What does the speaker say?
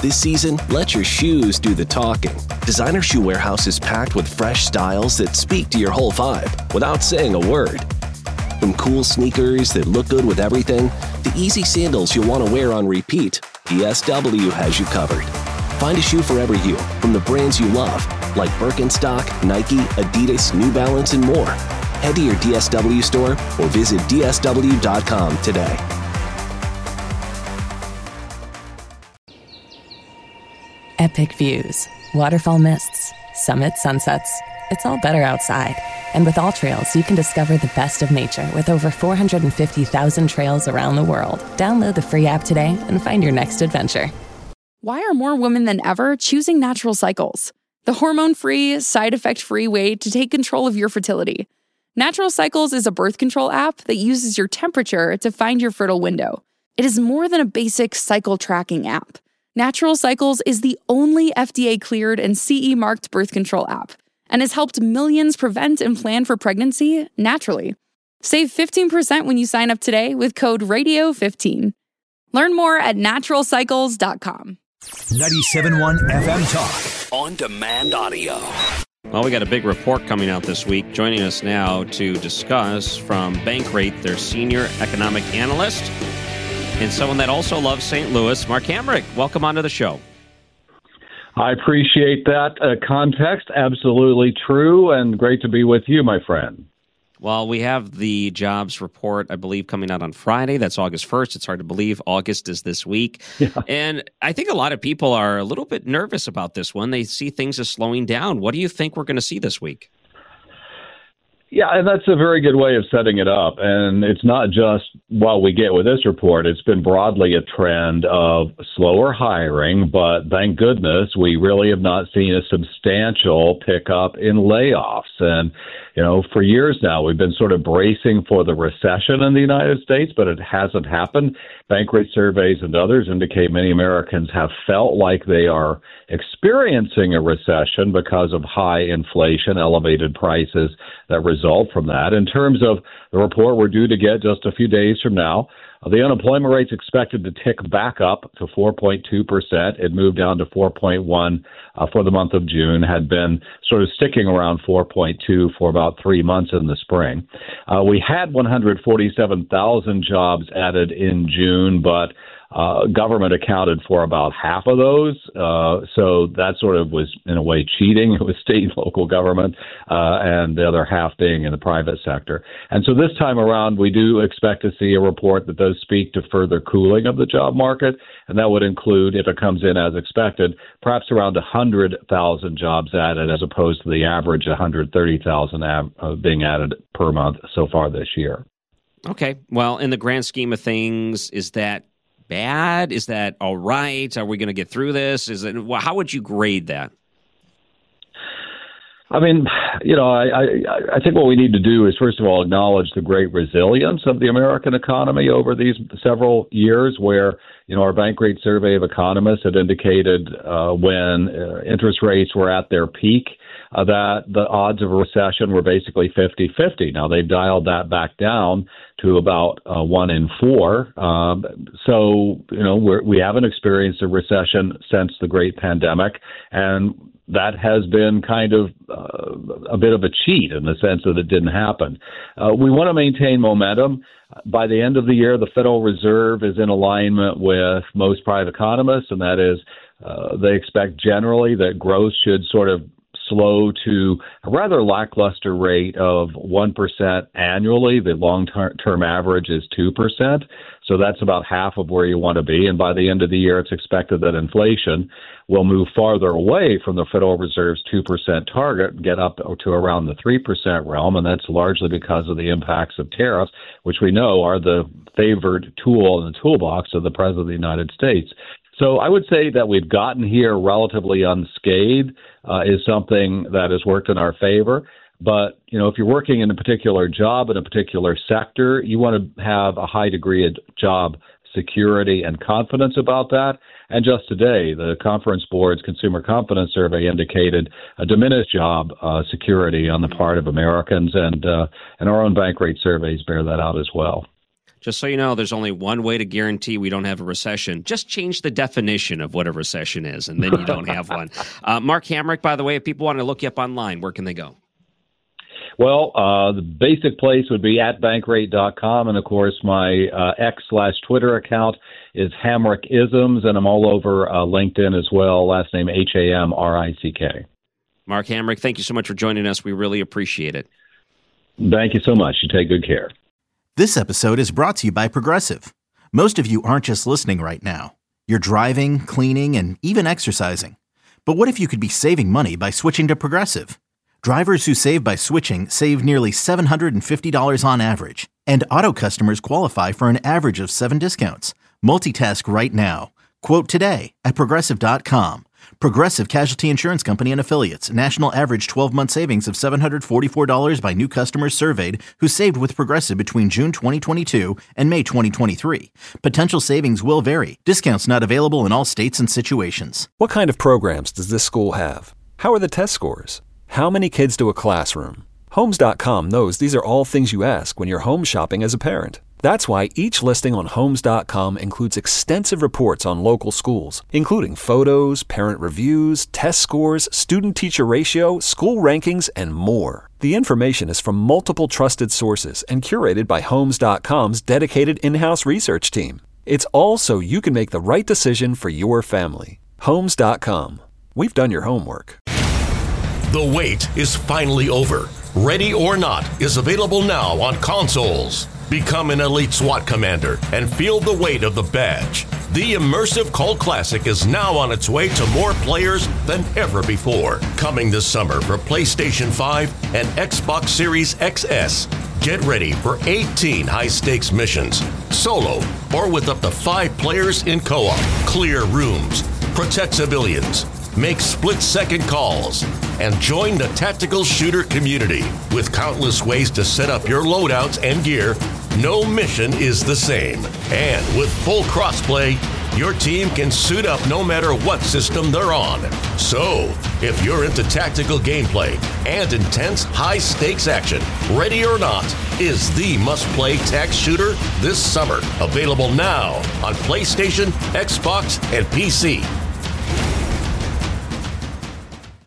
This season, let your shoes do the talking. Designer Shoe Warehouse is packed with fresh styles that speak to your whole vibe without saying a word. From cool sneakers that look good with everything, to easy sandals you'll want to wear on repeat, DSW has you covered. Find a shoe for every you, from the brands you love, like Birkenstock, Nike, Adidas, New Balance, and more. Head to your DSW store or visit dsw.com today. Epic views, waterfall mists, summit sunsets. It's all better outside. And with AllTrails, you can discover the best of nature with over 450,000 trails around the world. Download the free app today and find your next adventure. Why are more women than ever choosing Natural Cycles? The hormone-free, side-effect-free way to take control of your fertility. Natural Cycles is a birth control app that uses your temperature to find your fertile window. It is more than a basic cycle tracking app. Natural Cycles is the only FDA-cleared and CE-marked birth control app and has helped millions prevent and plan for pregnancy naturally. Save 15% when you sign up today with code RADIO15. Learn more at naturalcycles.com. 97.1 FM Talk. On demand audio. Well, we got a big report coming out this week. Joining us now to discuss from Bankrate, their senior economic analyst, and someone that also loves St. Louis, Mark Hamrick. Welcome onto the show. I appreciate that context. Absolutely true, and great to be with you, my friend. Well, we have the jobs report, I believe, coming out on Friday. That's August 1st. It's hard to believe August is this week. Yeah. And I think a lot of people are a little bit nervous about this one. They see things as slowing down. What do you think we're going to see this week? Yeah, and that's a very good way of setting it up. And it's not just what we get with this report. It's been broadly a trend of slower hiring, but thank goodness we really have not seen a substantial pickup in layoffs. And, you know, for years now, we've been sort of bracing for the recession in the United States, but it hasn't happened. Bankrate surveys and others indicate many Americans have felt like they are experiencing a recession because of high inflation, elevated prices that result from that. In terms of the report we're due to get just a few days from now, the unemployment rate's expected to tick back up to 4.2%. It moved down to 4.1 for the month of June, had been sort of sticking around 4.2 for about 3 months in the spring. We had 147,000 jobs added in June, but government accounted for about half of those. So that sort of was, in a way, cheating. It was state and local government, and the other half being in the private sector. And so this time around, we do expect to see a report that does speak to further cooling of the job market. And that would include, if it comes in as expected, perhaps around 100,000 jobs added as opposed to the average 130,000 being added per month so far this year. Okay. Well, in the grand scheme of things, is that bad? Is that all right? Are we going to get through this? How would you grade that? I mean, you know, I think what we need to do is, first of all, acknowledge the great resilience of the American economy over these several years where, you know, our Bankrate survey of economists had indicated when interest rates were at their peak that the odds of a recession were basically 50-50. Now, they've dialed that back down to about 1 in 4. So, you know, we haven't experienced a recession since the Great Pandemic, and that has been kind of a bit of a cheat in the sense that it didn't happen. We want to maintain momentum. By the end of the year, the Federal Reserve is in alignment with most private economists, and that is they expect generally that growth should sort of slow to a rather lackluster rate of 1% annually. The long-term average is 2%. So that's about half of where you want to be. And by the end of the year, it's expected that inflation will move farther away from the Federal Reserve's 2% target, get up to around the 3% realm. And that's largely because of the impacts of tariffs, which we know are the favored tool in the toolbox of the President of the United States. So I would say that we've gotten here relatively unscathed is something that has worked in our favor. But, you know, if you're working in a particular job in a particular sector, you want to have a high degree of job security and confidence about that. And just today, the Conference Board's Consumer Confidence Survey indicated a diminished job security on the part of Americans, and our own Bankrate surveys bear that out as well. Just so you know, there's only one way to guarantee we don't have a recession. Just change the definition of what a recession is, and then you don't have one. Mark Hamrick, by the way, if people want to look you up online, where can they go? Well, the basic place would be at bankrate.com. And, of course, my X/Twitter account is Hamrick-isms, and I'm all over LinkedIn as well. Last name Hamrick. Mark Hamrick, thank you so much for joining us. We really appreciate it. Thank you so much. You take good care. This episode is brought to you by Progressive. Most of you aren't just listening right now. You're driving, cleaning, and even exercising. But what if you could be saving money by switching to Progressive? Drivers who save by switching save nearly $750 on average. And auto customers qualify for an average of 7 discounts. Multitask right now. Quote today at Progressive.com. Progressive Casualty Insurance Company and Affiliates. National average 12-month savings of $744 by new customers surveyed who saved with Progressive between June 2022 and May 2023. Potential savings will vary. Discounts not available in all states and situations. What kind of programs does this school have? How are the test scores? How many kids do a classroom? Homes.com knows these are all things you ask when you're home shopping as a parent. That's why each listing on Homes.com includes extensive reports on local schools, including photos, parent reviews, test scores, student-teacher ratio, school rankings, and more. The information is from multiple trusted sources and curated by Homes.com's dedicated in-house research team. It's all so you can make the right decision for your family. Homes.com. We've done your homework. The wait is finally over. Ready or Not is available now on consoles. Become an elite SWAT commander and feel the weight of the badge. The immersive Cult Classic is now on its way to more players than ever before. Coming this summer for PlayStation 5 and Xbox Series XS. Get ready for 18 high-stakes missions, solo or with up to 5 players in co-op. Clear rooms, protect civilians, make split-second calls, and join the tactical shooter community. With countless ways to set up your loadouts and gear, no mission is the same. And with full crossplay, your team can suit up no matter what system they're on. So, if you're into tactical gameplay and intense high-stakes action, Ready or Not is the must-play tac shooter this summer. Available now on PlayStation, Xbox, and PC.